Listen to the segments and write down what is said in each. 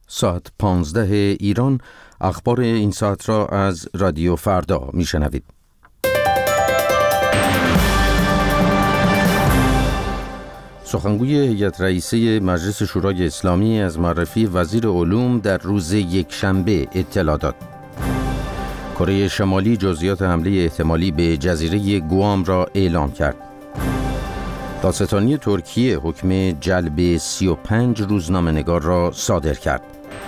ساعت 15 ایران اخبار این ساعت را از رادیو فردا میشنوید. سخنگوی هیئت رئیسه مجلس شورای اسلامی از معرفی وزیر علوم در روز یکشنبه اطلاع داد. کره شمالی جزئیات حمله احتمالی به جزیره گوام را اعلام کرد. دادستانی ترکیه حکم جلب 35 روزنامه‌نگار را صادر کرد.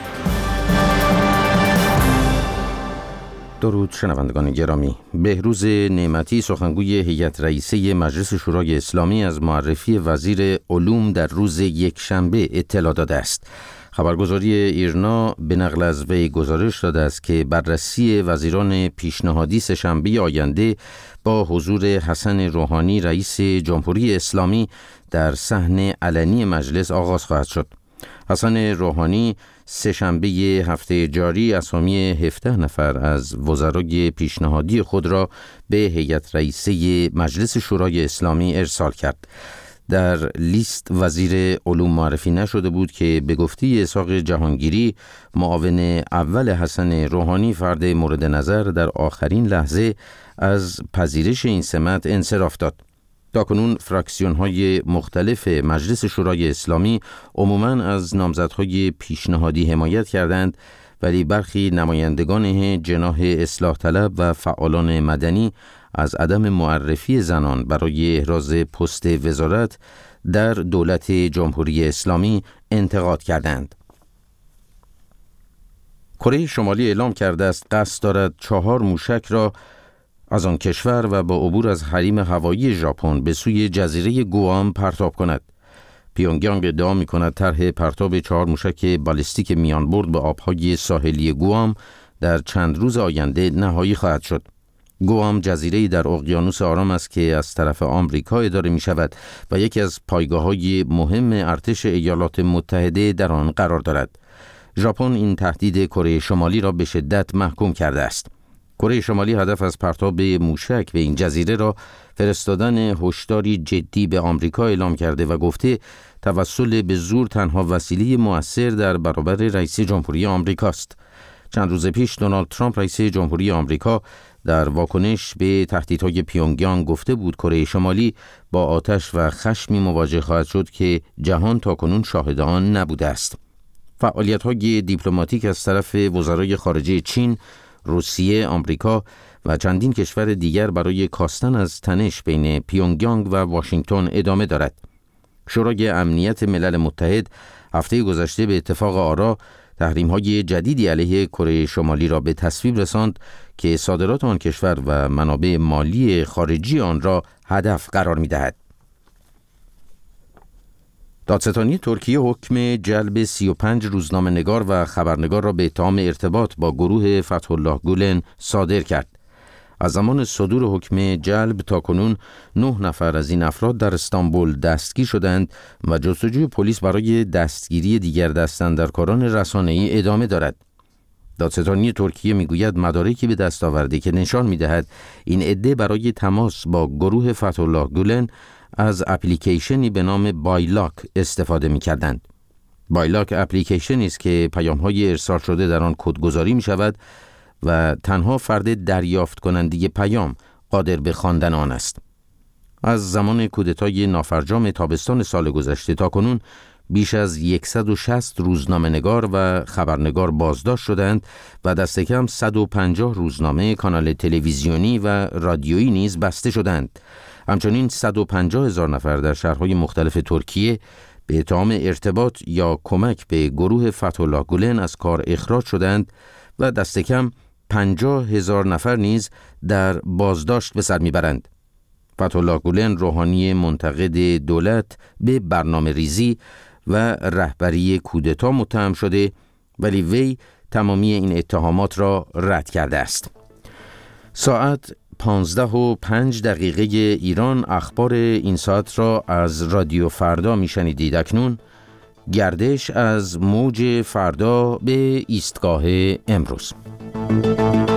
درود شنوندگان گرامی. بهروز نعمتی سخنگوی هیئت رئیسه مجلس شورای اسلامی از معرفی وزیر علوم در روز یکشنبه اطلاع داده است. خبرگزاری ایرنا به نقل از وی گزارش داده است که بررسی وزیران پیشنهادی سه‌شنبه آینده با حضور حسن روحانی رئیس جمهوری اسلامی در صحن علنی مجلس آغاز خواهد شد. حسن روحانی سه‌شنبه هفته جاری اسامی 17 نفر از وزرای پیشنهادی خود را به هیئت رئیسه مجلس شورای اسلامی ارسال کرد. در لیست وزیر علوم معرفی نشده بود که به گفته اسحاق جهانگیری معاون اول حسن روحانی فرد مورد نظر در آخرین لحظه از پذیرش این سمت انصراف داد. تاکنون فراکسیون‌های مختلف مجلس شورای اسلامی عموماً از نامزدهای پیشنهادی حمایت کردند، ولی برخی نمایندگان جناح اصلاح طلب و فعالان مدنی از عدم معرفی زنان برای احراز پست وزارت در دولت جمهوری اسلامی انتقاد کردند. کره شمالی اعلام کرده است قصد دارد 4 موشک را از آن کشور و با عبور از حریم هوایی ژاپن به سوی جزیره گوام پرتاب کند. پیونگیانگ ادعا می‌کند طرح پرتاب 4 موشک بالستیک میانبرد به آب‌های ساحلی گوام در چند روز آینده نهایی خواهد شد. گوام جزیره‌ای در اقیانوس آرام است که از طرف آمریکا اداره می‌شود و یکی از پایگاه‌های مهم ارتش ایالات متحده در آن قرار دارد. ژاپن این تهدید کره شمالی را به شدت محکوم کرده است. کره شمالی هدف از پرتاب موشک به این جزیره را فرستادن هشداری جدی به آمریکا اعلام کرده و گفته توسل به زور تنها وسیله مؤثر در برابر رئیس جمهوری آمریکاست. چند روز پیش دونالد ترامپ رئیس جمهوری آمریکا در واکنش به تهدیدهای پیونگیانگ گفته بود کره شمالی با آتش و خشمی مواجه خواهد شد که جهان تاکنون شاهد آن نبوده است. فعالیت‌های دیپلماتیک از طرف وزرای خارجه چین، روسیه، آمریکا و چندین کشور دیگر برای کاستن از تنش بین پیونگیانگ و واشنگتن ادامه دارد. شورای امنیت ملل متحد هفته گذشته به اتفاق آرا تحریم‌های جدیدی علیه کره شمالی را به تصویب رساند که صادرات آن کشور و منابع مالی خارجی آن را هدف قرار می‌دهد. دادستانی ترکیه حکم جلب 35 روزنامه‌نگار و خبرنگار را به اتهام ارتباط با گروه فتح الله گولن صادر کرد. از زمان صدور حکم جلب تاکنون 9 نفر از این افراد در استانبول دستگیر شدند و جستجوی پلیس برای دستگیری دیگر دستاندرکاران رسانه‌ای ادامه دارد. دادستانی ترکیه میگوید مدارکی به دست آورده که نشان می‌دهد این عده برای تماس با گروه فتح الله گولن از اپلیکیشنی به نام بایلاک استفاده می‌کردند. بایلاک اپلیکیشنی است که پیام‌های ارسال شده در آن کدگذاری می‌شود و تنها فرد دریافت کننده پیام قادر به خواندن آن است. از زمان کودتای نافرجام تابستان سال گذشته تاکنون بیش از 160 روزنامه‌نگار و خبرنگار بازداشت شدند و دست کم 150 روزنامه، کانال تلویزیونی و رادیویی نیز بسته شدند. همچنین 150,000 نفر در شهرهای مختلف ترکیه به اتهام ارتباط یا کمک به گروه فتح الله گولن از کار اخراج شدند و دست کم 50,000 نفر نیز در بازداشت به سر میبرند. فتح الله گولن روحانی منتقد دولت به برنامه ریزی و رهبری کودتا متهم شده، ولی وی تمامی این اتهامات را رد کرده است. ساعت 15:05 ایران اخبار این ساعت را از رادیو فردا میشنیدید. اکنون گردش از موج فردا به ایستگاه امروز.